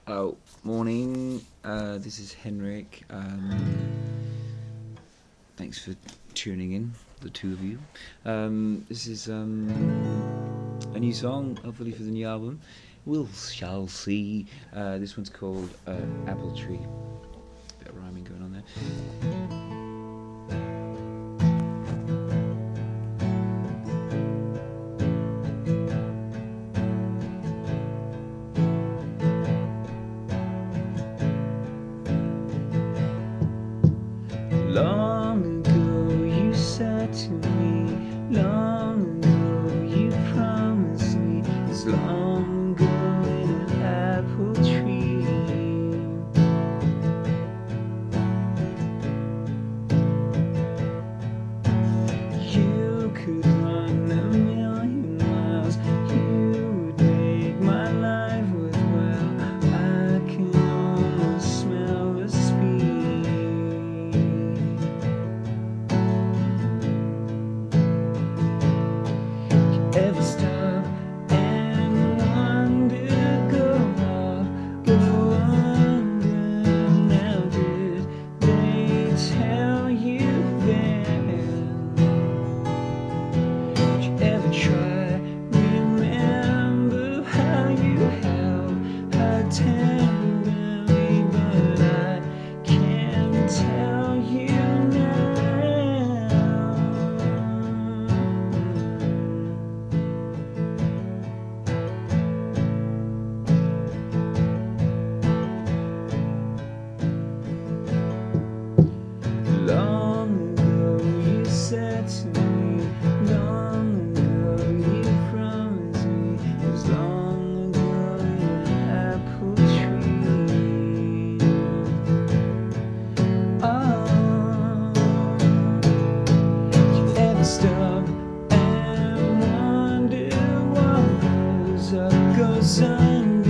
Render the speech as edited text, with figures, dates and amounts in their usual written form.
Oh, morning. This is Henrik. Thanks for tuning in, the two of you. This is a new song, hopefully for the new album. We'll shall see. This one's called Apple Tree. Bit of rhyming going on there. Long ago you said to me, long ago you promised me, as long ago in an apple tree. You could run a million miles, you would make my life worthwhile. I can almost smell the speed. Ever stop and wonder, go off, go under? Now did they tell you then? Did you ever try, remember how you held her tenderly? But I can't tell you now. Long ago you said to me, long ago you promised me, as long ago in an apple tree. Oh, did you ever stop and wonder what goes up, goes under?